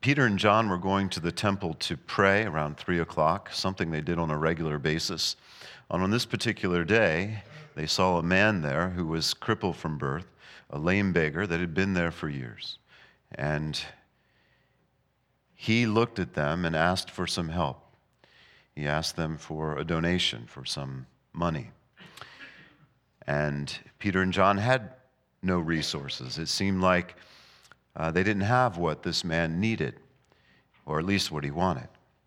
Peter and John were going to the temple to pray around 3 o'clock, something they did on a regular basis. And on this particular day, they saw a man there who was crippled from birth, a lame beggar that had been there for years. And he looked at them and asked for some help. He asked them for a donation, for some money. And Peter and John had no resources. It seemed like they didn't have what this man needed, or at least what he wanted.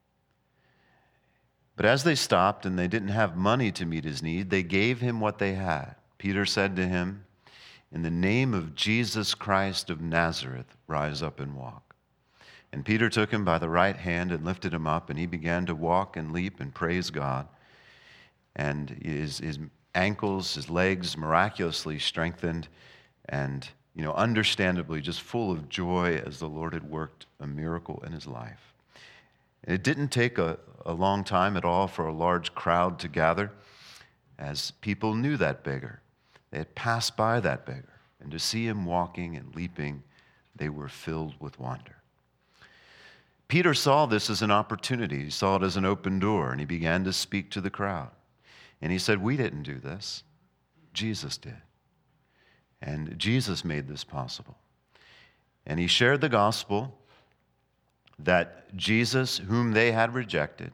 But as they stopped and they didn't have money to meet his need, they gave him what they had. Peter said to him, "In the name of Jesus Christ of Nazareth, rise up and walk." And Peter took him by the right hand and lifted him up, and he began to walk and leap and praise God. And his ankles, his legs miraculously strengthened, and understandably just full of joy as the Lord had worked a miracle in his life. And it didn't take a long time at all for a large crowd to gather, as people knew that beggar. They had passed by that beggar, and to see him walking and leaping, they were filled with wonder. Peter saw this as an opportunity. He saw it as an open door, and he began to speak to the crowd. And he said, "We didn't do this. Jesus did. And Jesus made this possible." And he shared the gospel that Jesus, whom they had rejected,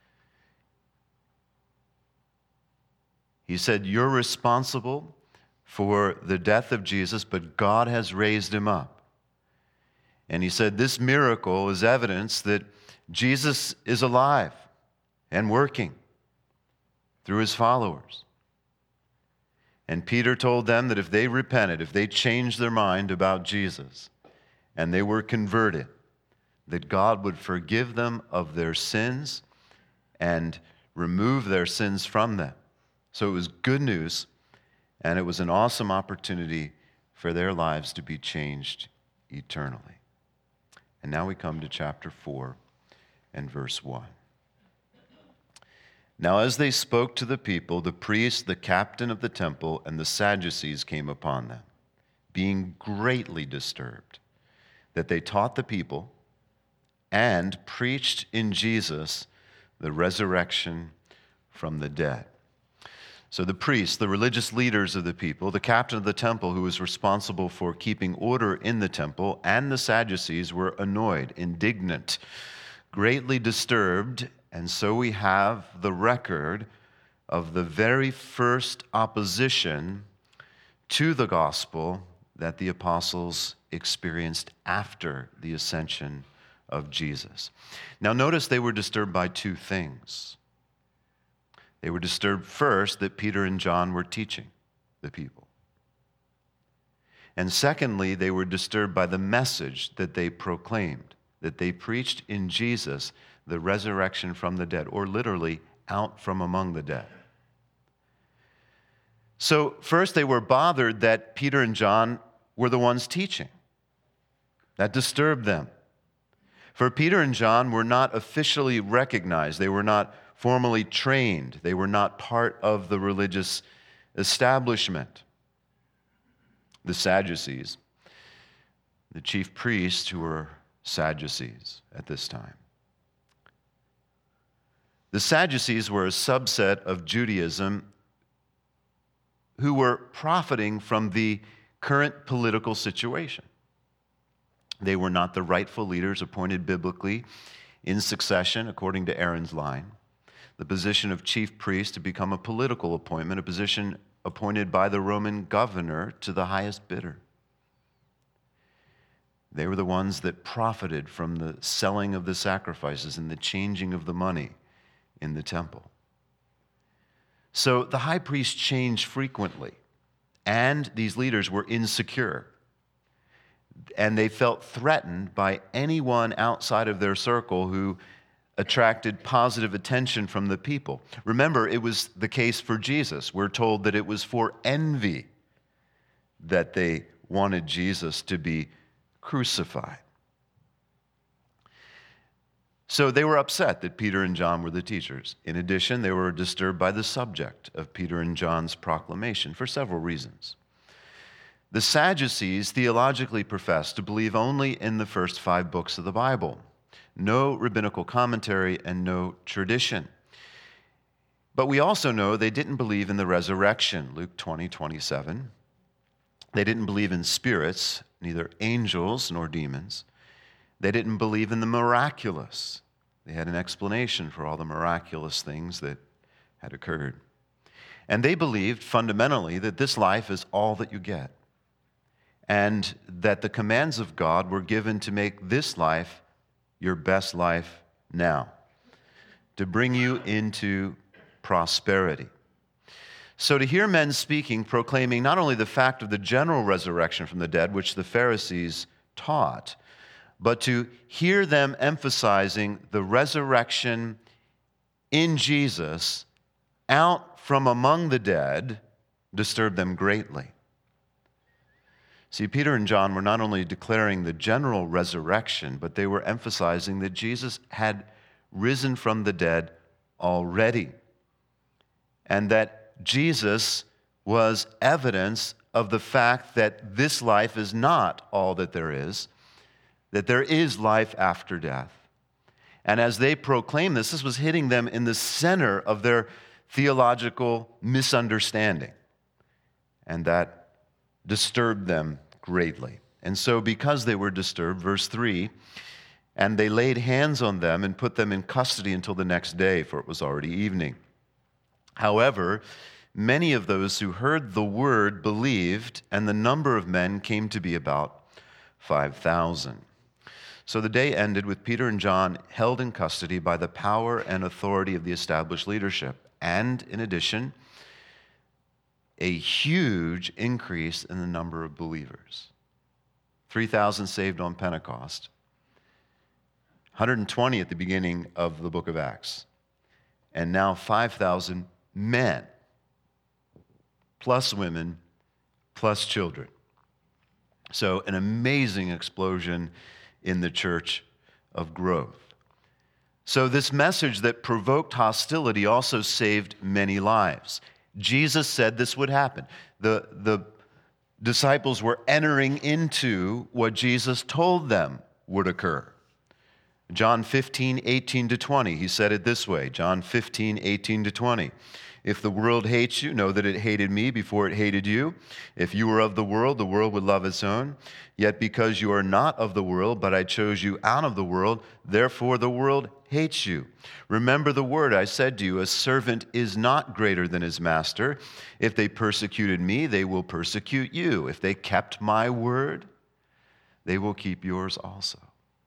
he said, "You're responsible for the death of Jesus, but God has raised him up." And he said, "This miracle is evidence that Jesus is alive and working through his followers." And Peter told them that if they repented, if they changed their mind about Jesus, and they were converted, that God would forgive them of their sins and remove their sins from them. So it was good news, and it was an awesome opportunity for their lives to be changed eternally. And now we come to chapter 4 and verse 1. Now as they spoke to the people, the priest, the captain of the temple, and the Sadducees came upon them, being greatly disturbed, that they taught the people and preached in Jesus the resurrection from the dead. So the priests, the religious leaders of the people, the captain of the temple who was responsible for keeping order in the temple, and the Sadducees were annoyed, indignant, greatly disturbed. And so we have the record of the very first opposition to the gospel that the apostles experienced after the ascension of Jesus. Now notice they were disturbed by two things. They were disturbed first that Peter and John were teaching the people. And secondly, they were disturbed by the message that they proclaimed, that they preached in Jesus the resurrection from the dead, or literally out from among the dead. So first they were bothered that Peter and John were the ones teaching. That disturbed them. For Peter and John were not officially recognized. They were not formally trained. They were not part of the religious establishment. The Sadducees, the chief priests who were Sadducees at this time. The Sadducees were a subset of Judaism who were profiting from the current political situation. They were not the rightful leaders appointed biblically in succession according to Aaron's line. The position of chief priest had become a political appointment, a position appointed by the Roman governor to the highest bidder. They were the ones that profited from the selling of the sacrifices and the changing of the money in the temple. So the high priest changed frequently, and these leaders were insecure, and they felt threatened by anyone outside of their circle who attracted positive attention from the people. Remember, it was the case for Jesus. We're told that it was for envy that they wanted Jesus to be crucified. So they were upset that Peter and John were the teachers. In addition, they were disturbed by the subject of Peter and John's proclamation for several reasons. The Sadducees theologically profess to believe only in the first 5 books of the Bible. No rabbinical commentary and no tradition. But we also know they didn't believe in the resurrection, Luke 20:27. They didn't believe in spirits, neither angels nor demons. They didn't believe in the miraculous. They had an explanation for all the miraculous things that had occurred. And they believed fundamentally that this life is all that you get, and that the commands of God were given to make this life your best life now, to bring you into prosperity. So to hear men speaking, proclaiming not only the fact of the general resurrection from the dead, which the Pharisees taught, but to hear them emphasizing the resurrection in Jesus out from among the dead disturbed them greatly. See, Peter and John were not only declaring the general resurrection, but they were emphasizing that Jesus had risen from the dead already, and that Jesus was evidence of the fact that this life is not all that there is, that there is life after death. And as they proclaimed this was hitting them in the center of their theological misunderstanding, and that disturbed them greatly. And so because they were disturbed, verse 3, and they laid hands on them and put them in custody until the next day, for it was already evening. However, many of those who heard the word believed, and the number of men came to be about 5,000. So the day ended with Peter and John held in custody by the power and authority of the established leadership, and in addition, a huge increase in the number of believers. 3,000 saved on Pentecost, 120 at the beginning of the book of Acts, and now 5,000 men, plus women, plus children. So an amazing explosion in the church of growth. So this message that provoked hostility also saved many lives. Jesus said this would happen. The disciples were entering into what Jesus told them would occur. John 15:18-20, he said it this way, John 15:18-20. If the world hates you, know that it hated me before it hated you. If you were of the world would love its own. Yet because you are not of the world, but I chose you out of the world, therefore the world hates you. Remember the word I said to you, a servant is not greater than his master. If they persecuted me, they will persecute you. If they kept my word, they will keep yours also.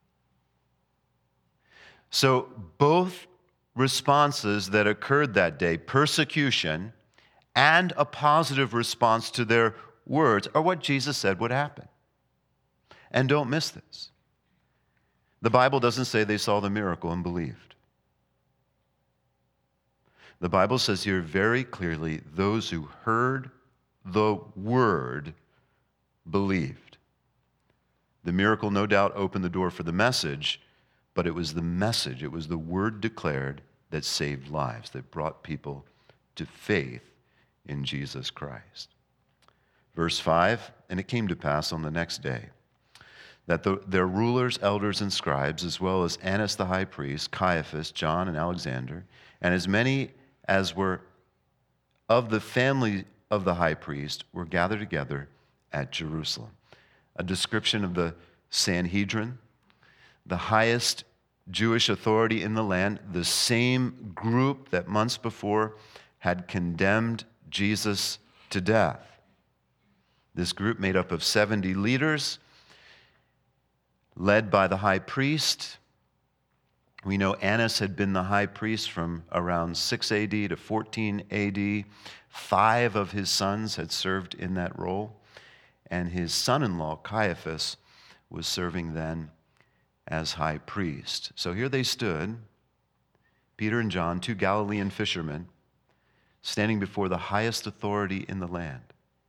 So both responses that occurred that day, persecution and a positive response to their words, are what Jesus said would happen. And don't miss this. The Bible doesn't say they saw the miracle and believed. The Bible says here very clearly, those who heard the word believed. The miracle no doubt opened the door for the message, but it was the message, it was the word declared that saved lives, that brought people to faith in Jesus Christ. Verse 5, and it came to pass on the next day that their rulers, elders, and scribes, as well as Annas the high priest, Caiaphas, John, and Alexander, and as many as were of the family of the high priest, were gathered together at Jerusalem. A description of the Sanhedrin, the highest Jewish authority in the land, the same group that months before had condemned Jesus to death. This group made up of 70 leaders, led by the high priest. We know Annas had been the high priest from around 6 AD to 14 AD. 5 of his sons had served in that role, and his son-in-law, Caiaphas, was serving then as high priest. So here they stood, Peter and John, 2 Galilean fishermen, standing before the highest authority in the land.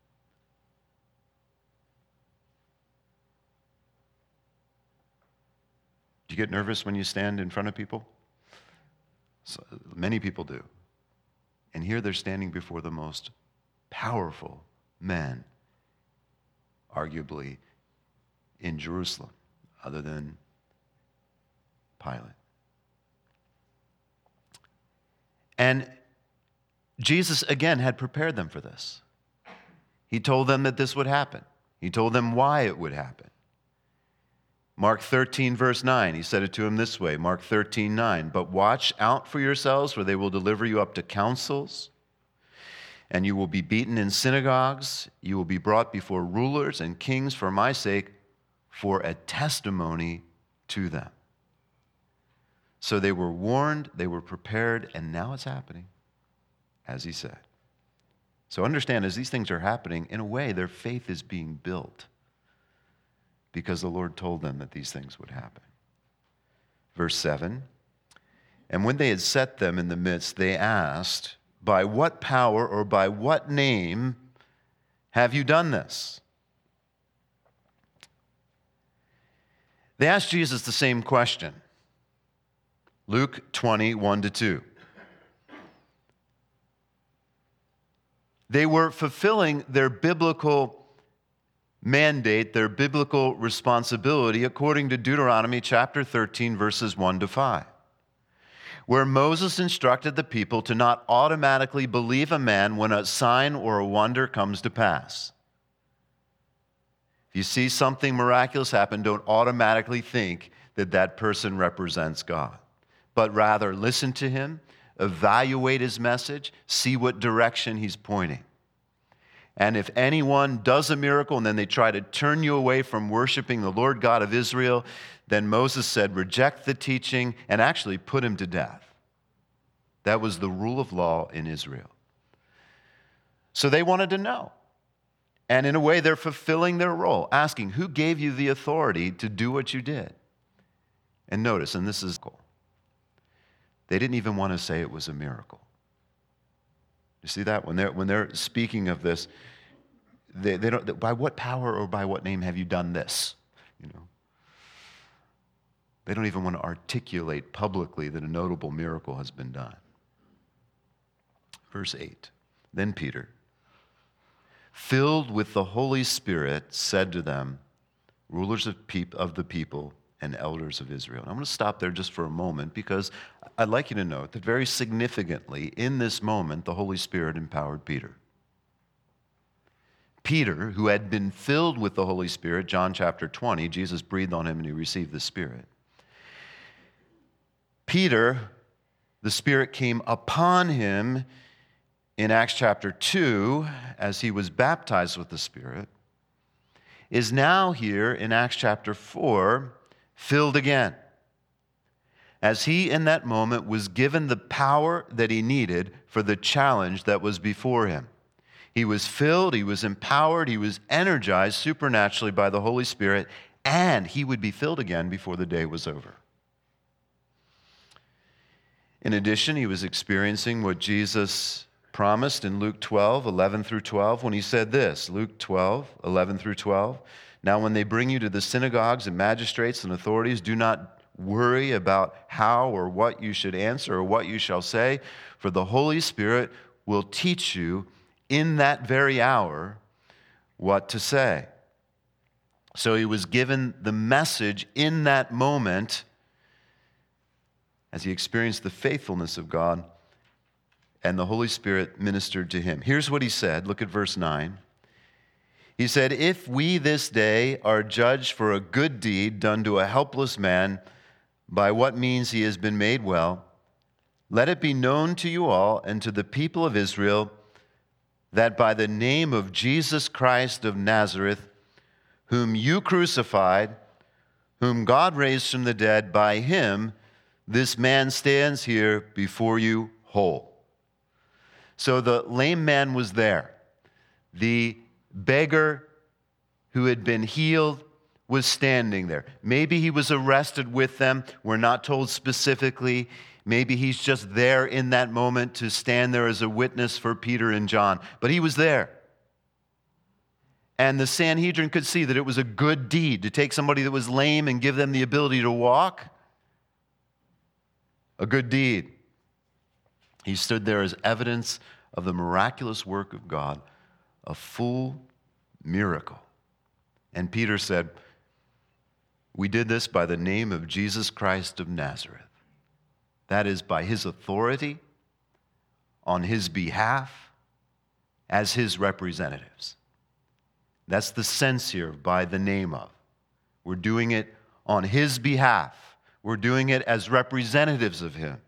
Do you get nervous when you stand in front of people? So, many people do. And here they're standing before the most powerful men arguably, in Jerusalem, other than Pilate. And Jesus, again, had prepared them for this. He told them that this would happen. He told them why it would happen. Mark 13, verse 9, he said it to him this way, Mark 13, 9, "But watch out for yourselves, for they will deliver you up to councils, and you will be beaten in synagogues. You will be brought before rulers and kings for my sake, for a testimony to them." So they were warned, they were prepared, and now it's happening, as he said. So understand, as these things are happening, in a way, their faith is being built because the Lord told them that these things would happen. Verse 7, "And when they had set them in the midst, they asked, 'By what power or by what name have you done this?'" They asked Jesus the same question. Luke 20, 1-2. They were fulfilling their biblical mandate, their biblical responsibility, according to Deuteronomy chapter 13, verses 1-5, where Moses instructed the people to not automatically believe a man when a sign or a wonder comes to pass. If you see something miraculous happen, don't automatically think that that person represents God, but rather listen to him, evaluate his message, see what direction he's pointing. And if anyone does a miracle and then they try to turn you away from worshiping the Lord God of Israel, then Moses said, reject the teaching and actually put him to death. That was the rule of law in Israel. So they wanted to know. And in a way, they're fulfilling their role, asking, who gave you the authority to do what you did? And notice, and this is cool, they didn't even want to say it was a miracle. You see that? When they're speaking of this, they don't, by what power or by what name have you done this? You know, they don't even want to articulate publicly that a notable miracle has been done. Verse 8, "Then Peter, filled with the Holy Spirit, said to them, rulers of the people and elders of Israel." And I'm going to stop there just for a moment because I'd like you to note that very significantly in this moment, the Holy Spirit empowered Peter. Peter, who had been filled with the Holy Spirit, John chapter 20, Jesus breathed on him and he received the Spirit. Peter, the Spirit came upon him in Acts chapter 2 as he was baptized with the Spirit, is now here in Acts chapter 4 filled again, as he in that moment was given the power that he needed for the challenge that was before him. He was filled, he was empowered, he was energized supernaturally by the Holy Spirit, and he would be filled again before the day was over. In addition, he was experiencing what Jesus promised in Luke 12, 11-12, when he said this, Luke 12, 11-12, "Now when they bring you to the synagogues and magistrates and authorities, do not worry about how or what you should answer or what you shall say, for the Holy Spirit will teach you in that very hour what to say." So he was given the message in that moment as he experienced the faithfulness of God, and the Holy Spirit ministered to him. Here's what he said. Look at verse 9. He said, "If we this day are judged for a good deed done to a helpless man, by what means he has been made well, let it be known to you all and to the people of Israel that by the name of Jesus Christ of Nazareth, whom you crucified, whom God raised from the dead, by him this man stands here before you whole." So the lame man was there. The beggar who had been healed was standing there. Maybe he was arrested with them. We're not told specifically. Maybe he's just there in that moment to stand there as a witness for Peter and John. But he was there. And the Sanhedrin could see that it was a good deed to take somebody that was lame and give them the ability to walk. A good deed. He stood there as evidence of the miraculous work of God, a full miracle. And Peter said, "We did this by the name of Jesus Christ of Nazareth." That is, by his authority, on his behalf, as his representatives. That's the sense here, by the name of. We're doing it on his behalf. We're doing it as representatives of him.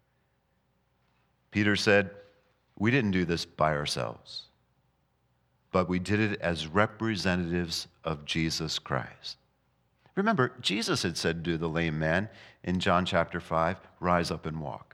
Peter said, "We didn't do this by ourselves, but we did it as representatives of Jesus Christ." Remember, Jesus had said to the lame man in John chapter 5, "Rise up and walk."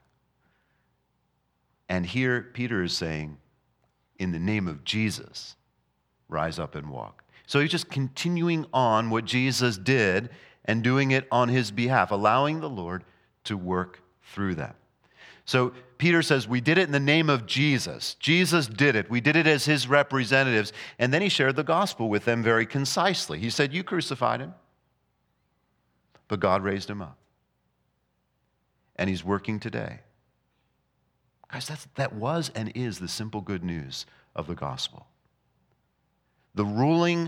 And here Peter is saying, in the name of Jesus, rise up and walk. So he's just continuing on what Jesus did and doing it on his behalf, allowing the Lord to work through them. So Peter says, we did it in the name of Jesus. Jesus did it. We did it as his representatives. And then he shared the gospel with them very concisely. He said, you crucified him, but God raised him up. And he's working today. Guys, that was and is the simple good news of the gospel. Their ruling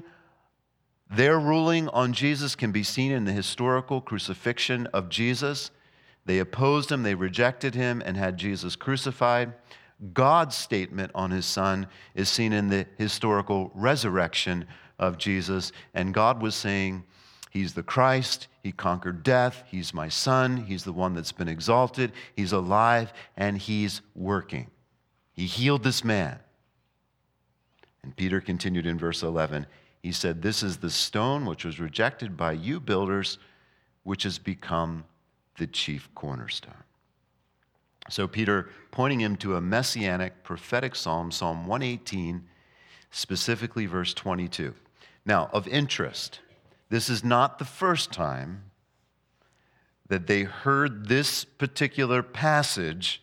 on Jesus can be seen in the historical crucifixion of Jesus. They opposed him, they rejected him, and had Jesus crucified. God's statement on his son is seen in the historical resurrection of Jesus. And God was saying, he's the Christ, he conquered death, he's my son, he's the one that's been exalted, he's alive, and he's working. He healed this man. And Peter continued in verse 11. He said, this is the stone which was rejected by you builders, which has become the chief cornerstone. So Peter, pointing him to a messianic prophetic psalm, Psalm 118, specifically verse 22. Now, of interest, this is not the first time that they heard this particular passage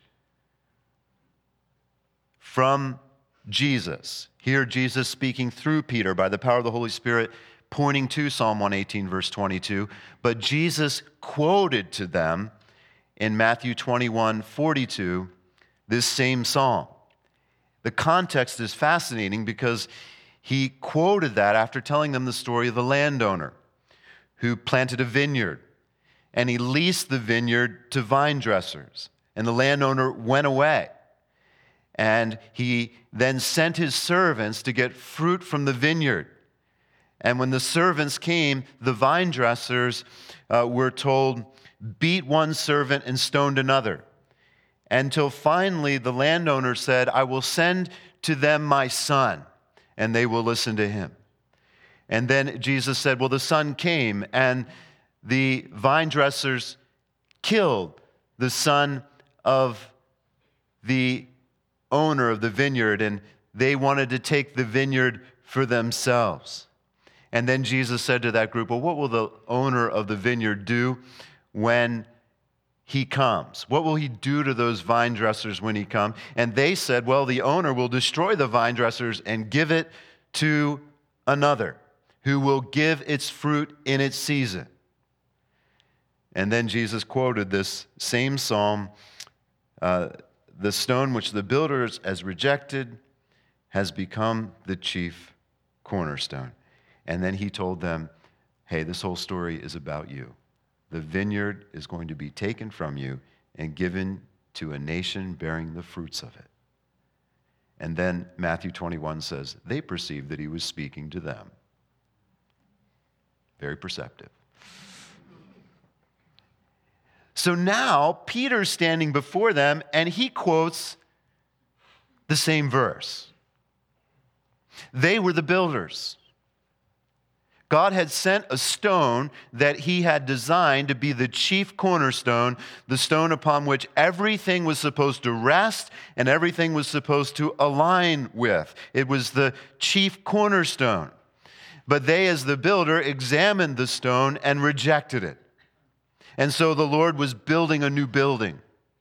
from Jesus. Here, Jesus speaking through Peter by the power of the Holy Spirit, pointing to Psalm 118, verse 22. But Jesus quoted to them in Matthew 21, 42, this same psalm. The context is fascinating because he quoted that after telling them the story of the landowner who planted a vineyard, and he leased the vineyard to vine dressers, and the landowner went away. And he then sent his servants to get fruit from the vineyard. And when the servants came, the vine dressers were told, beat one servant and stoned another. Until finally the landowner said, I will send to them my son, and they will listen to him. And then Jesus said, well, the son came, and the vine dressers killed the son of the owner of the vineyard, and they wanted to take the vineyard for themselves. And then Jesus said to that group, well, what will the owner of the vineyard do when he comes? What will he do to those vine dressers when he comes? And they said, well, the owner will destroy the vine dressers and give it to another who will give its fruit in its season. And then Jesus quoted this same psalm, the stone which the builders has rejected has become the chief cornerstone. And then he told them, hey, this whole story is about you. The vineyard is going to be taken from you and given to a nation bearing the fruits of it. And then Matthew 21 says, they perceived that he was speaking to them. Very perceptive. So now Peter's standing before them and he quotes the same verse. They were the builders. God had sent a stone that he had designed to be the chief cornerstone, the stone upon which everything was supposed to rest and everything was supposed to align with. It was the chief cornerstone. But they, as the builder, examined the stone and rejected it. And so the Lord was building a new building.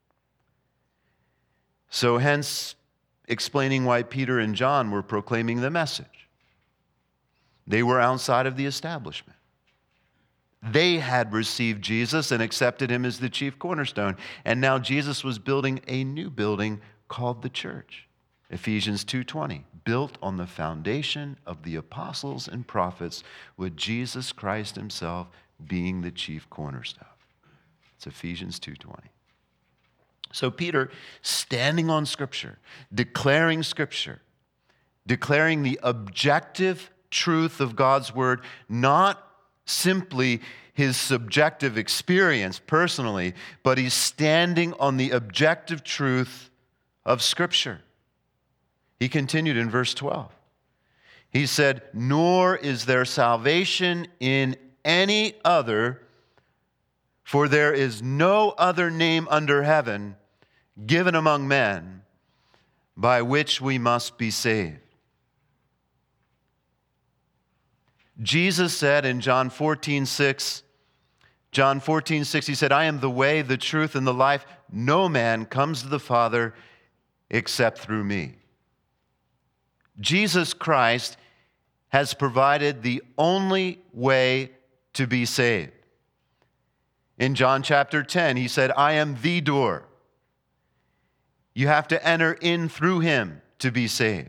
So hence, explaining why Peter and John were proclaiming the message. They were outside of the establishment. They had received Jesus and accepted him as the chief cornerstone. And now Jesus was building a new building called the church. Ephesians 2:20, built on the foundation of the apostles and prophets, with Jesus Christ himself being the chief cornerstone. It's Ephesians 2:20. So Peter, standing on Scripture, declaring the objective truth of God's word, not simply his subjective experience personally, but he's standing on the objective truth of Scripture. He continued in verse 12. He said, "Nor is there salvation in any other, for there is no other name under heaven given among men by which we must be saved." Jesus said in John 14:6, he said, "I am the way, the truth, and the life. No man comes to the Father except through me." Jesus Christ has provided the only way to be saved. In John chapter 10, he said, "I am the door." You have to enter in through him to be saved.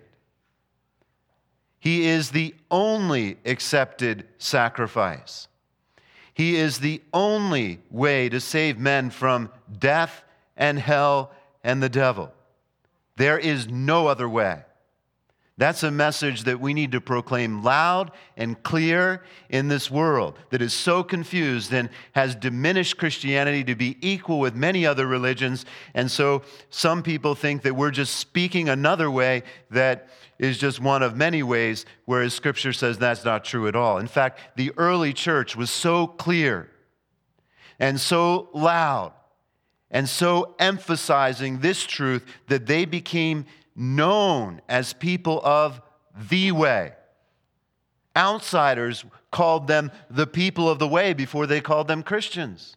He is the only accepted sacrifice. He is the only way to save men from death and hell and the devil. There is no other way. That's a message that we need to proclaim loud and clear in this world that is so confused and has diminished Christianity to be equal with many other religions. And so some people think that we're just speaking another way that is just one of many ways, whereas Scripture says that's not true at all. In fact, the early church was so clear and so loud and so emphasizing this truth that they became known as people of the way. Outsiders called them the people of the way before they called them Christians.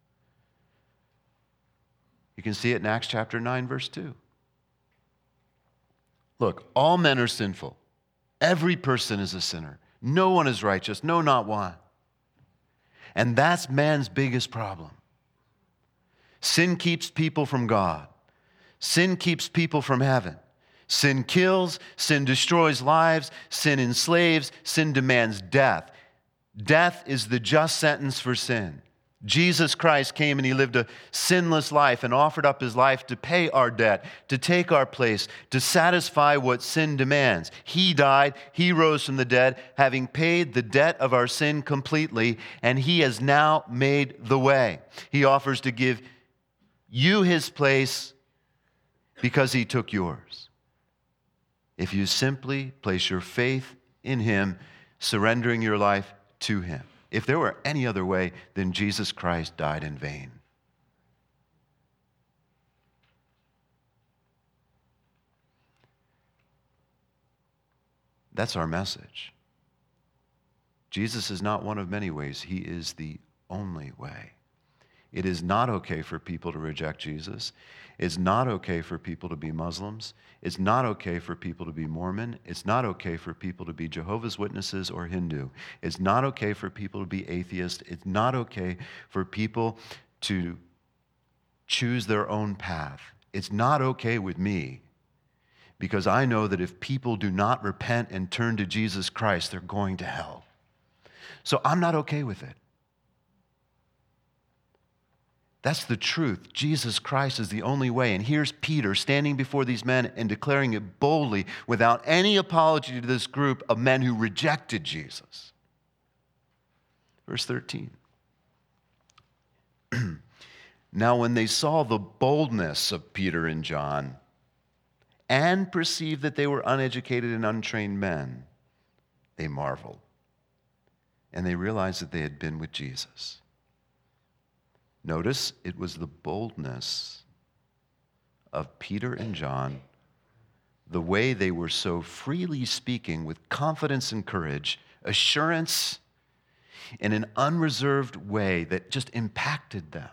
You can see it in Acts chapter 9, verse 2. Look, all men are sinful. Every person is a sinner. No one is righteous. No, not one. And that's man's biggest problem. Sin keeps people from God. Sin keeps people from heaven. Sin kills, sin destroys lives, sin enslaves, sin demands death. Death is the just sentence for sin. Jesus Christ came and he lived a sinless life and offered up his life to pay our debt, to take our place, to satisfy what sin demands. He died, he rose from the dead, having paid the debt of our sin completely, and he has now made the way. He offers to give you his place because he took yours. If you simply place your faith in him, surrendering your life to him. If there were any other way, then Jesus Christ died in vain. That's our message. Jesus is not one of many ways. He is the only way. It is not okay for people to reject Jesus. It's not okay for people to be Muslims. It's not okay for people to be Mormon. It's not okay for people to be Jehovah's Witnesses or Hindu. It's not okay for people to be atheist. It's not okay for people to choose their own path. It's not okay with me because I know that if people do not repent and turn to Jesus Christ, they're going to hell. So I'm not okay with it. That's the truth. Jesus Christ is the only way. And here's Peter standing before these men and declaring it boldly without any apology to this group of men who rejected Jesus. Verse 13. Now when they saw the boldness of Peter and John and perceived that they were uneducated and untrained men, they marveled. And they realized that they had been with Jesus. Notice it was the boldness of Peter and John, the way they were so freely speaking with confidence and courage, assurance, in an unreserved way that just impacted them.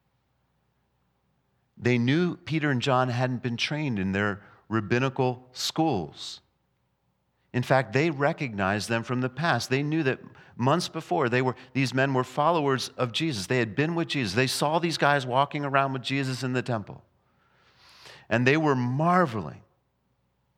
They knew Peter and John hadn't been trained in their rabbinical schools. In fact, they recognized them from the past. They knew that months before, these men were followers of Jesus. They had been with Jesus. They saw these guys walking around with Jesus in the temple. And they were marveling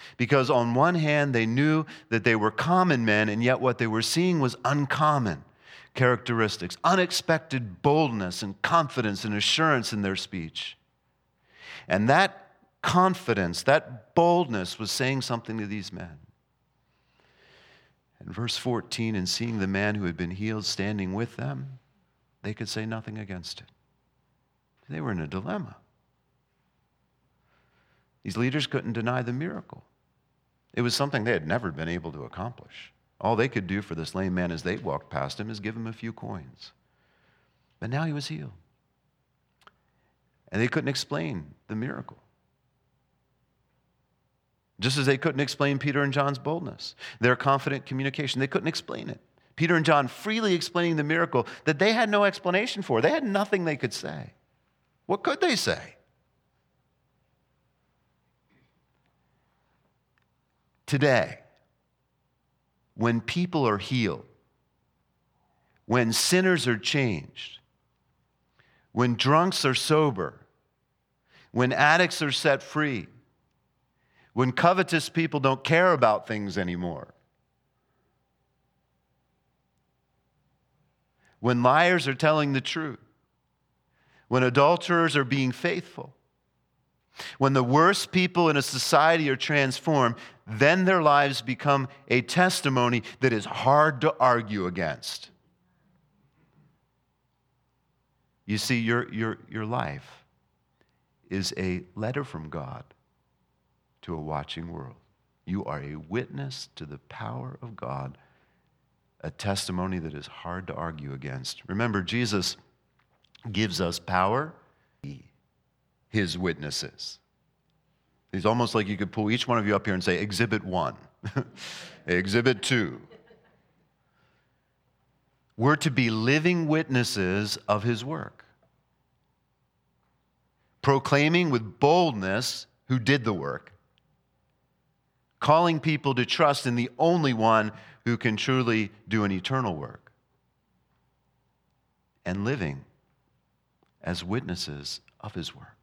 Because on one hand, they knew that they were common men, and yet what they were seeing was uncommon characteristics, unexpected boldness and confidence and assurance in their speech. And that confidence, that boldness was saying something to these men. In verse 14, and seeing the man who had been healed standing with them, they could say nothing against it. They were in a dilemma. These leaders couldn't deny the miracle. It was something they had never been able to accomplish. All they could do for this lame man as they walked past him is give him a few coins. But now he was healed. And they couldn't explain the miracle. Just as they couldn't explain Peter and John's boldness, their confident communication. They couldn't explain it. Peter and John freely explaining the miracle that they had no explanation for. They had nothing they could say. What could they say? Today, when people are healed, when sinners are changed, when drunks are sober, when addicts are set free, when covetous people don't care about things anymore, when liars are telling the truth, when adulterers are being faithful, when the worst people in a society are transformed, then their lives become a testimony that is hard to argue against. You see, your life is a letter from God to a watching world. You are a witness to the power of God, a testimony that is hard to argue against. Remember, Jesus gives us power, his witnesses. It's almost like you could pull each one of you up here and say, Exhibit 1, Exhibit 2. We're to be living witnesses of his work, proclaiming with boldness who did the work, calling people to trust in the only one who can truly do an eternal work, and living as witnesses of his work.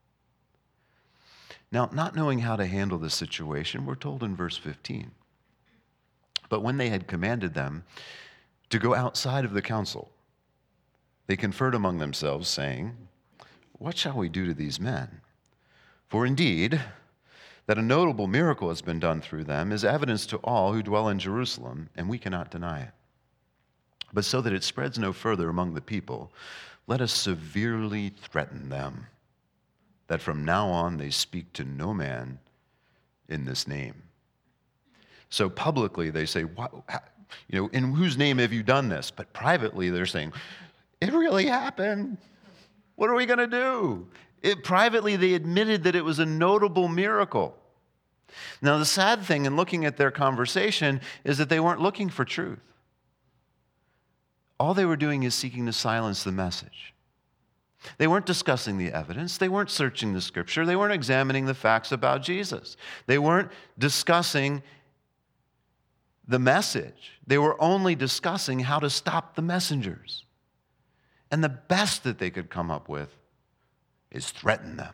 Now, not knowing how to handle this situation, we're told in verse 15, but when they had commanded them to go outside of the council, they conferred among themselves, saying, "What shall we do to these men? For indeed, that a notable miracle has been done through them is evidence to all who dwell in Jerusalem, and we cannot deny it. But so that it spreads no further among the people, let us severely threaten them, that from now on they speak to no man in this name." So publicly they say, in whose name have you done this? But privately they're saying, it really happened. What are we going to do? Privately they admitted that it was a notable miracle. Now the sad thing in looking at their conversation is that they weren't looking for truth. All they were doing is seeking to silence the message. They weren't discussing the evidence. They weren't searching the scripture. They weren't examining the facts about Jesus. They weren't discussing the message. They were only discussing how to stop the messengers. And the best that they could come up with is threaten them.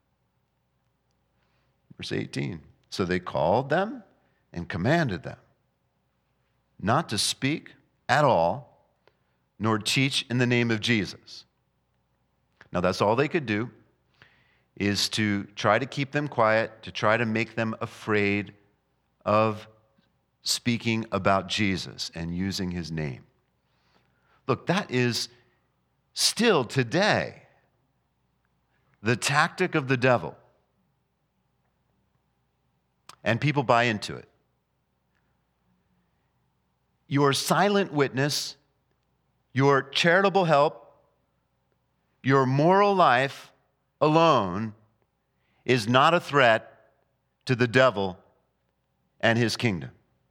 Verse 18, so they called them and commanded them not to speak at all, nor teach in the name of Jesus. Now that's all they could do, is to try to keep them quiet, to try to make them afraid of speaking about Jesus and using his name. Look, that is still today the tactic of the devil. And people buy into it. Your silent witness, your charitable help, your moral life alone is not a threat to the devil and his kingdom.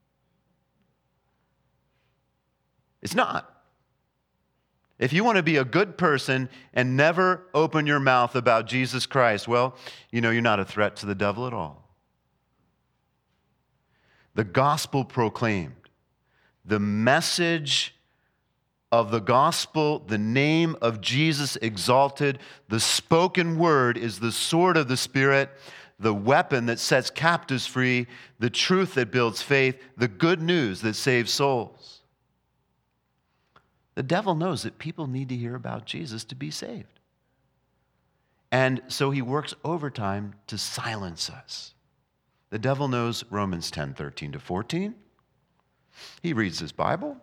It's not. If you want to be a good person and never open your mouth about Jesus Christ, well, you're not a threat to the devil at all. The gospel proclaimed, the message of the gospel, the name of Jesus exalted, the spoken word is the sword of the Spirit. the weapon that sets captives free, the truth that builds faith, the good news that saves souls. The devil knows that people need to hear about Jesus to be saved. And so he works overtime to silence us. The devil knows Romans 10:13-14. He reads his Bible.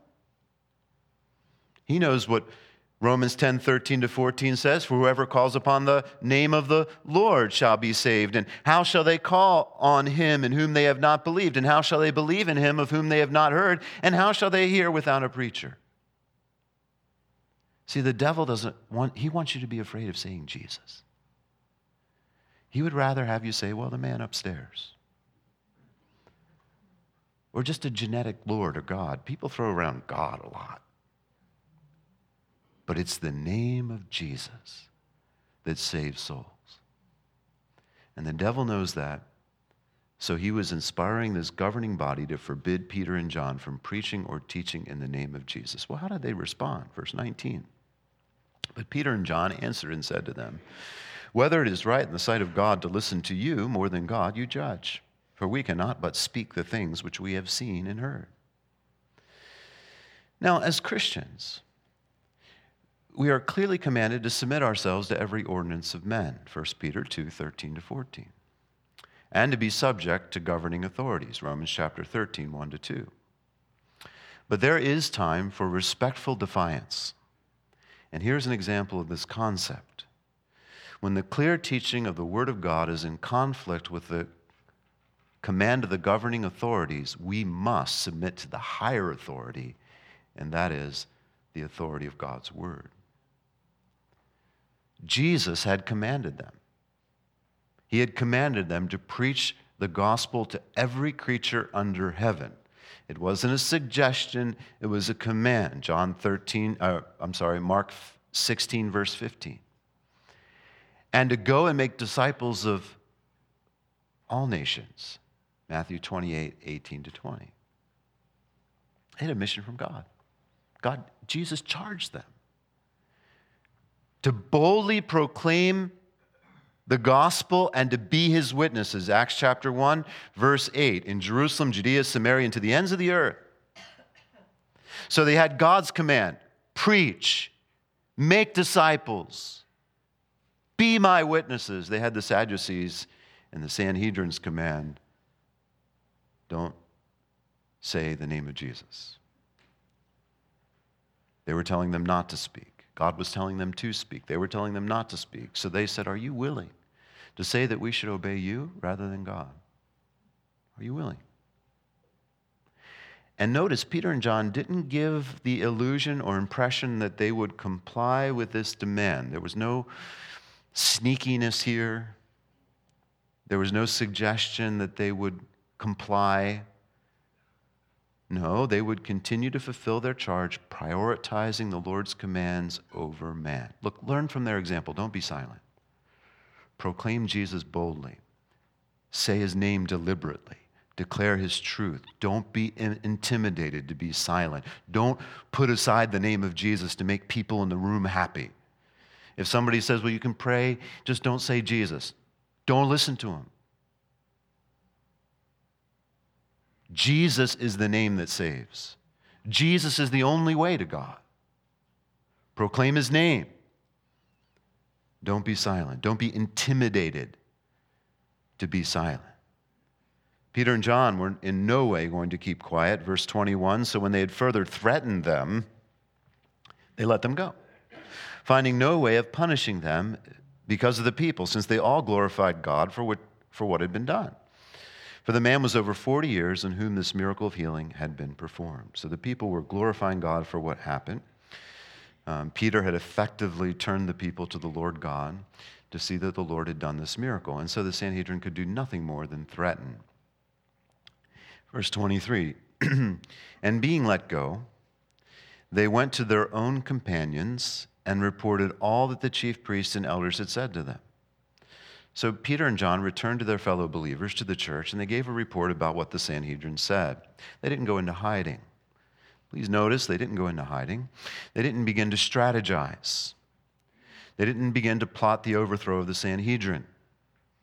He knows what Romans 10:13-14 says, for whoever calls upon the name of the Lord shall be saved. And how shall they call on him in whom they have not believed? And how shall they believe in him of whom they have not heard? And how shall they hear without a preacher? See, the devil he wants you to be afraid of saying Jesus. He would rather have you say, well, the man upstairs. Or just a genetic Lord or God. People throw around God a lot. But it's the name of Jesus that saves souls. And the devil knows that. So he was inspiring this governing body to forbid Peter and John from preaching or teaching in the name of Jesus. Well, how did they respond? Verse 19. But Peter and John answered and said to them, whether it is right in the sight of God to listen to you more than God, you judge. For we cannot but speak the things which we have seen and heard. Now, as Christians, we are clearly commanded to submit ourselves to every ordinance of men, 1 Peter 2:13-14, and to be subject to governing authorities, Romans chapter 13, 1-2. But there is time for respectful defiance. And here's an example of this concept. When the clear teaching of the Word of God is in conflict with the command of the governing authorities, we must submit to the higher authority, and that is the authority of God's Word. Jesus had commanded them. He had commanded them to preach the gospel to every creature under heaven. It wasn't a suggestion, it was a command. Mark 16, verse 15. And to go and make disciples of all nations. Matthew 28, 18-20. They had a mission from God. Jesus charged them to boldly proclaim the gospel and to be his witnesses. Acts chapter 1, verse 8. In Jerusalem, Judea, Samaria, and to the ends of the earth. So they had God's command. Preach. Make disciples. Be my witnesses. They had the Sadducees and the Sanhedrin's command. Don't say the name of Jesus. They were telling them not to speak. God was telling them to speak. They were telling them not to speak. So they said, are you willing to say that we should obey you rather than God? Are you willing? And notice, Peter and John didn't give the illusion or impression that they would comply with this demand. There was no sneakiness here. There was no suggestion that they would comply. No, they would continue to fulfill their charge, prioritizing the Lord's commands over man. Look, learn from their example. Don't be silent. Proclaim Jesus boldly. Say his name deliberately. Declare his truth. Don't be intimidated to be silent. Don't put aside the name of Jesus to make people in the room happy. If somebody says, well, you can pray, just don't say Jesus. Don't listen to him. Jesus is the name that saves. Jesus is the only way to God. Proclaim his name. Don't be silent. Don't be intimidated to be silent. Peter and John were in no way going to keep quiet. Verse 21, so when they had further threatened them, they let them go, finding no way of punishing them because of the people, since they all glorified God for what had been done. For the man was over 40 years in whom this miracle of healing had been performed. So the people were glorifying God for what happened. Peter had effectively turned the people to the Lord God to see that the Lord had done this miracle. And so the Sanhedrin could do nothing more than threaten. Verse 23, and being let go, they went to their own companions and reported all that the chief priests and elders had said to them. So Peter and John returned to their fellow believers, to the church, and they gave a report about what the Sanhedrin said. They didn't go into hiding. Please notice, they didn't go into hiding. They didn't begin to strategize. They didn't begin to plot the overthrow of the Sanhedrin.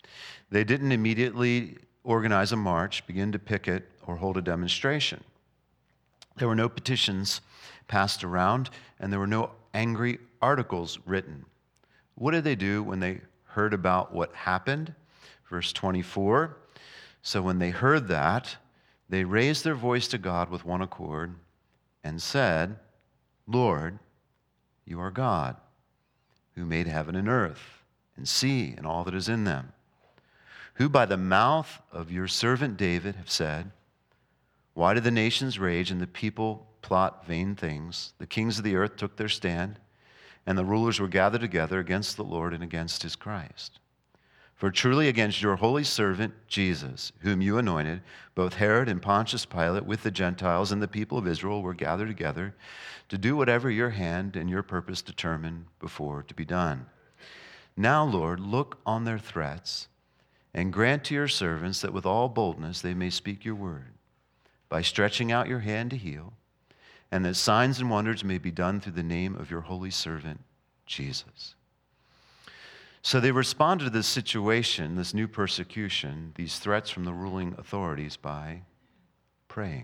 They didn't immediately organize a march, begin to picket, or hold a demonstration. There were no petitions passed around, and there were no angry articles written. What did they do when they heard about what happened? Verse 24, so when they heard that, they raised their voice to God with one accord and said, Lord, you are God, who made heaven and earth and sea and all that is in them, who by the mouth of your servant David have said, why did the nations rage and the people plot vain things? The kings of the earth took their stand, and the rulers were gathered together against the Lord and against his Christ. For truly against your holy servant Jesus, whom you anointed, both Herod and Pontius Pilate with the Gentiles and the people of Israel were gathered together to do whatever your hand and your purpose determined before to be done. Now, Lord, look on their threats and grant to your servants that with all boldness they may speak your word, by stretching out your hand to heal, and that signs and wonders may be done through the name of your holy servant, Jesus. So they responded to this situation, this new persecution, these threats from the ruling authorities by praying.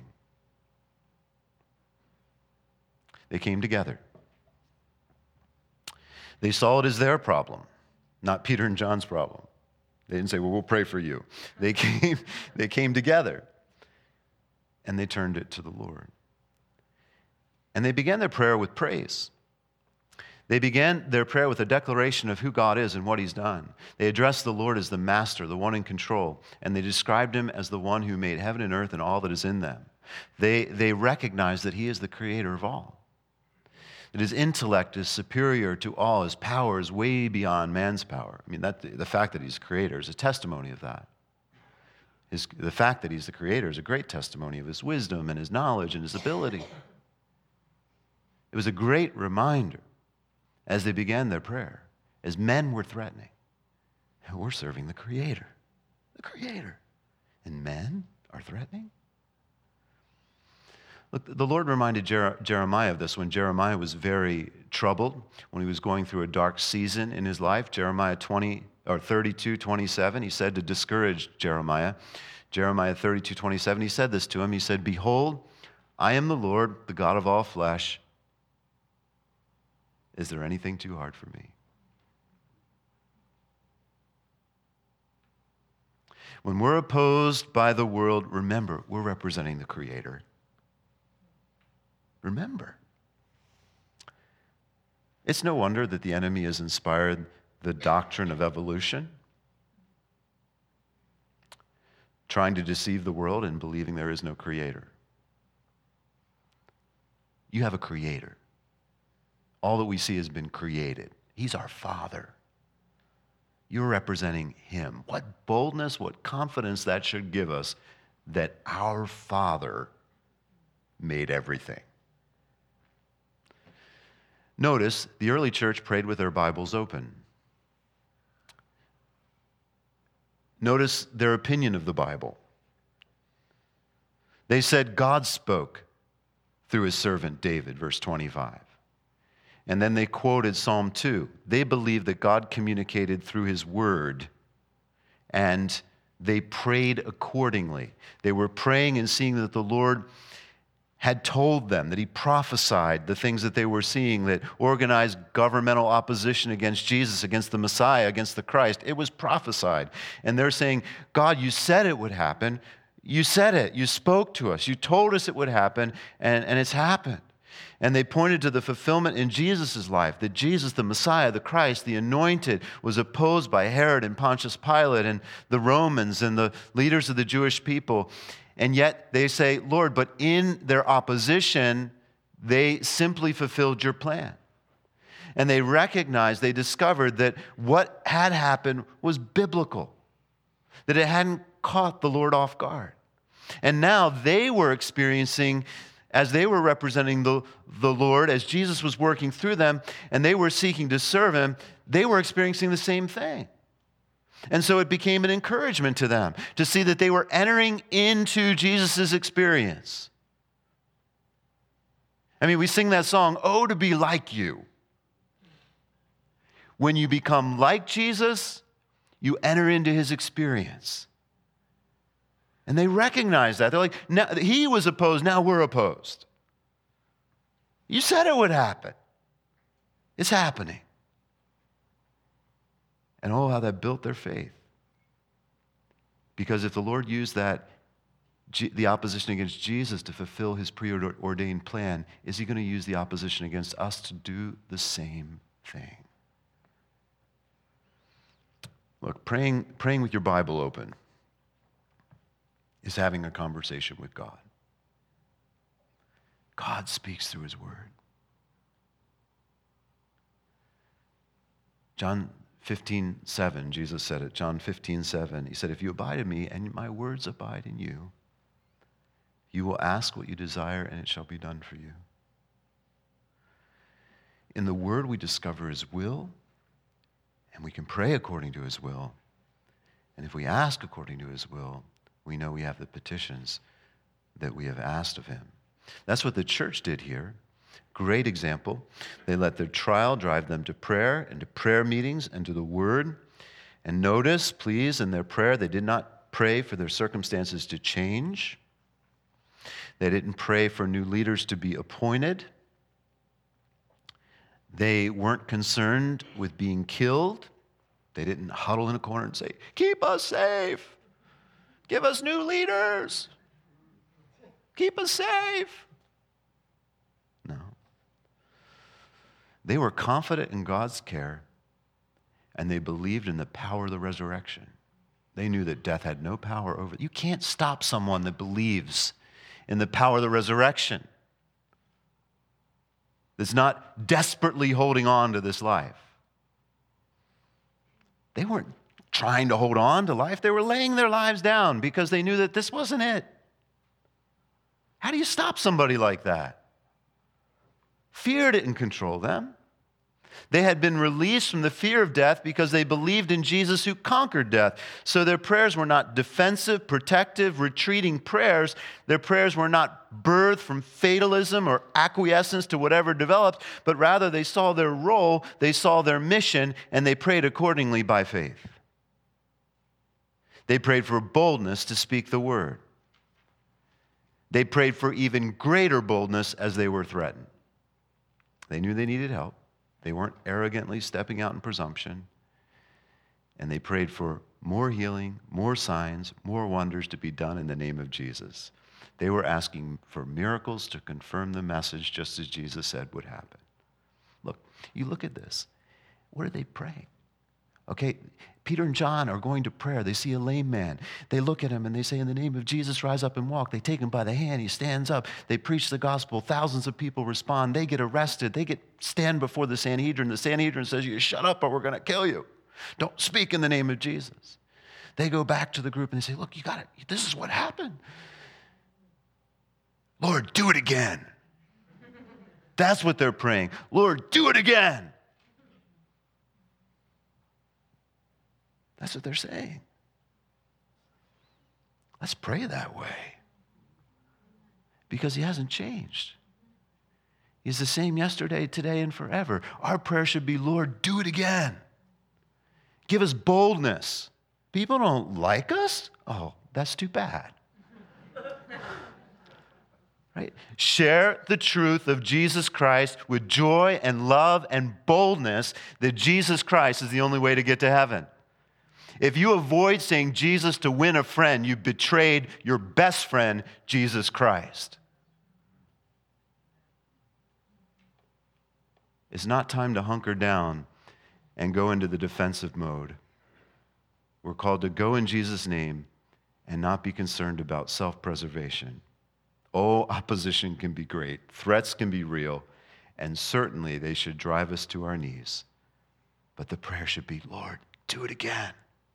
They came together. They saw it as their problem, not Peter and John's problem. They didn't say, well, we'll pray for you. They came together, and they turned it to the Lord. And they began their prayer with praise. They began their prayer with a declaration of who God is and what he's done. They addressed the Lord as the master, the one in control, and they described him as the one who made heaven and earth and all that is in them. They recognized that he is the creator of all, that his intellect is superior to all, his power is way beyond man's power. I mean, the fact that he's creator is a testimony of that. The fact that he's the creator is a great testimony of his wisdom and his knowledge and his ability. It was a great reminder as they began their prayer, as men were threatening, and we're serving the Creator, and men are threatening. Look, the Lord reminded Jeremiah of this when Jeremiah was very troubled, when he was going through a dark season in his life. Jeremiah 32:27, he said to discourage Jeremiah. Jeremiah 32:27, he said this to him. He said, behold, I am the Lord, the God of all flesh. Is there anything too hard for me? When we're opposed by the world, remember, we're representing the Creator. Remember. It's no wonder that the enemy has inspired the doctrine of evolution, trying to deceive the world and believing there is no Creator. You have a Creator. All that we see has been created. He's our Father. You're representing him. What boldness, what confidence that should give us that our Father made everything. Notice the early church prayed with their Bibles open. Notice their opinion of the Bible. They said God spoke through his servant David, verse 25. And then they quoted Psalm 2. They believed that God communicated through his word, and they prayed accordingly. They were praying and seeing that the Lord had told them, that he prophesied the things that they were seeing, that organized governmental opposition against Jesus, against the Messiah, against the Christ. It was prophesied. And they're saying, God, you said it would happen. You said it. You spoke to us. You told us it would happen, and it's happened. And they pointed to the fulfillment in Jesus' life, that Jesus, the Messiah, the Christ, the anointed, was opposed by Herod and Pontius Pilate and the Romans and the leaders of the Jewish people. And yet they say, Lord, but in their opposition, they simply fulfilled your plan. And they recognized, they discovered that what had happened was biblical, that it hadn't caught the Lord off guard. And now they were experiencing, as they were representing the Lord, as Jesus was working through them, and they were seeking to serve him, they were experiencing the same thing. And so it became an encouragement to them to see that they were entering into Jesus' experience. I mean, we sing that song, "Oh, to be like you." When you become like Jesus, You enter into his experience. And they recognize that. They're like, now, he was opposed, now we're opposed. You said it would happen. It's happening. And oh, how that built their faith. Because if the Lord used that, the opposition against Jesus to fulfill his preordained plan, is he going to use the opposition against us to do the same thing? Look, praying with your Bible open is having a conversation with God. God speaks through his word. John 15:7, Jesus said it. John 15:7, he said, if you abide in me and my words abide in you, you will ask what you desire and it shall be done for you. In the word we discover his will, and we can pray according to his will. And if we ask according to his will, we know we have the petitions that we have asked of him. That's what the church did here. Great example. They let their trial drive them to prayer and to prayer meetings and to the word. And notice, please, in their prayer, they did not pray for their circumstances to change. They didn't pray for new leaders to be appointed. They weren't concerned with being killed. They didn't huddle in a corner and say, keep us safe. Give us new leaders. Keep us safe. No. They were confident in God's care, and they believed in the power of the resurrection. They knew that death had no power over it. You can't stop someone that believes in the power of the resurrection, that's not desperately holding on to this life. They weren't trying to hold on to life. They were laying their lives down because they knew that this wasn't it. How do you stop somebody like that? Fear didn't control them. They had been released from the fear of death because they believed in Jesus who conquered death. So their prayers were not defensive, protective, retreating prayers. Their prayers were not birthed from fatalism or acquiescence to whatever developed, but rather they saw their role, they saw their mission, and they prayed accordingly by faith. They prayed for boldness to speak the word. They prayed for even greater boldness as they were threatened. They knew they needed help. They weren't arrogantly stepping out in presumption. And they prayed for more healing, more signs, more wonders to be done in the name of Jesus. They were asking for miracles to confirm the message, just as Jesus said would happen. Look, you look at this. What are they praying? Okay, Peter and John are going to prayer. They see a lame man. They look at him and they say, in the name of Jesus, rise up and walk. They take him by the hand. He stands up. They preach the gospel. Thousands of people respond. They get arrested. They stand before the Sanhedrin. The Sanhedrin says, you shut up or we're going to kill you. Don't speak in the name of Jesus. They go back to the group and they say, look, you got it. This is what happened. Lord, do it again. That's what they're praying. Lord, do it again. That's what they're saying. Let's pray that way. Because he hasn't changed. He's the same yesterday, today, and forever. Our prayer should be, Lord, do it again. Give us boldness. People don't like us? Oh, that's too bad. Right? Share the truth of Jesus Christ with joy and love and boldness that Jesus Christ is the only way to get to heaven. If you avoid saying Jesus to win a friend, you betrayed your best friend, Jesus Christ. It's not time to hunker down and go into the defensive mode. We're called to go in Jesus' name and not be concerned about self-preservation. Oh, opposition can be great. Threats can be real. And certainly they should drive us to our knees. But the prayer should be, Lord, do it again.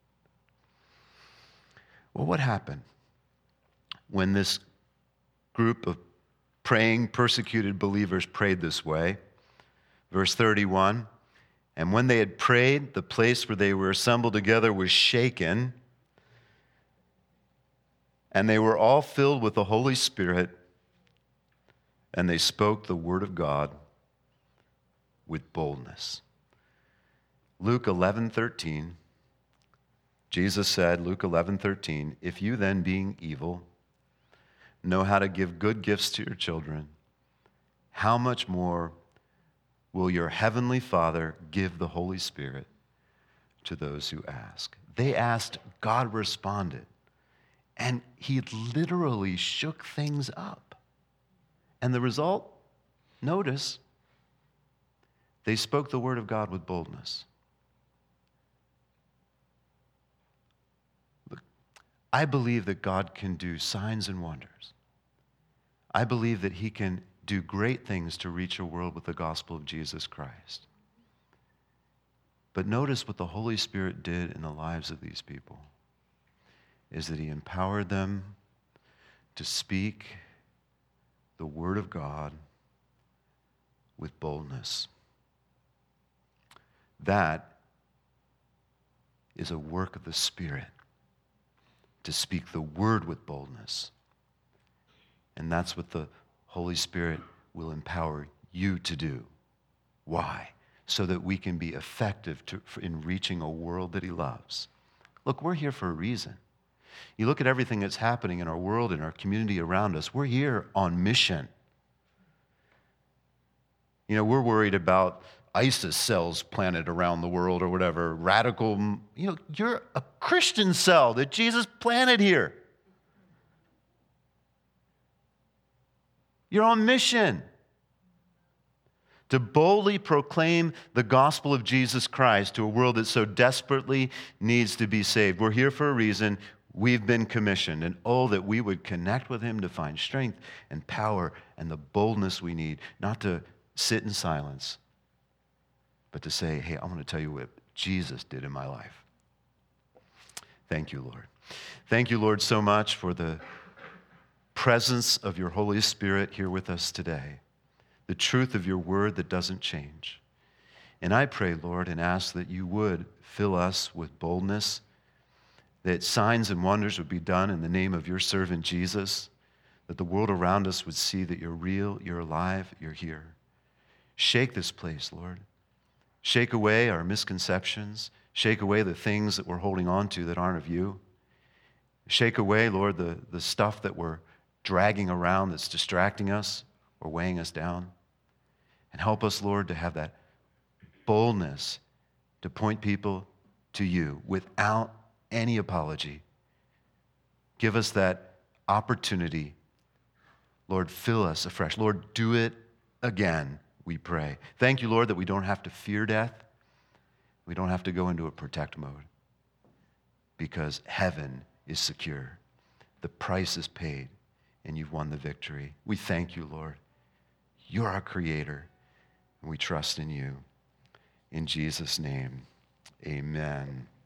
Well, what happened when this group of praying, persecuted believers prayed this way? Verse 31, and when they had prayed, the place where they were assembled together was shaken, and they were all filled with the Holy Spirit, and they spoke the word of God with boldness. Luke 11:13 Jesus said, Luke 11:13, if you then, being evil, know how to give good gifts to your children, how much more will your heavenly Father give the Holy Spirit to those who ask? They asked, God responded, and he literally shook things up. And the result, notice, they spoke the word of God with boldness. Look, I believe that God can do signs and wonders. I believe that he can do great things to reach a world with the gospel of Jesus Christ. But notice what the Holy Spirit did in the lives of these people is that he empowered them to speak the word of God with boldness. That is a work of the Spirit, to speak the word with boldness. And that's what the Holy Spirit will empower you to do. Why? So that we can be effective in reaching a world that he loves. Look, we're here for a reason. You look at everything that's happening in our world, in our community around us, we're here on mission. You know, we're worried about ISIS cells planted around the world or whatever, radical, you're a Christian cell that Jesus planted here. You're on mission to boldly proclaim the gospel of Jesus Christ to a world that so desperately needs to be saved. We're here for a reason. We've been commissioned, and oh, that we would connect with him to find strength and power and the boldness we need, not to sit in silence, but to say, hey, I want to tell you what Jesus did in my life. Thank you, Lord. Thank you, Lord, so much for the presence of your Holy Spirit here with us today, the truth of your word that doesn't change. And I pray, Lord, and ask that you would fill us with boldness, that signs and wonders would be done in the name of your servant Jesus, that the world around us would see that you're real, you're alive, you're here. Shake this place, Lord. Shake away our misconceptions. Shake away the things that we're holding on to that aren't of you. Shake away, Lord, the stuff that we're dragging around that's distracting us or weighing us down. And help us, Lord, to have that boldness to point people to you without any apology. Give us that opportunity. Lord, fill us afresh. Lord, do it again, we pray. Thank you, Lord, that we don't have to fear death. We don't have to go into a protect mode because heaven is secure. The price is paid, and you've won the victory. We thank you, Lord. You're our creator, and we trust in you. In Jesus' name, amen.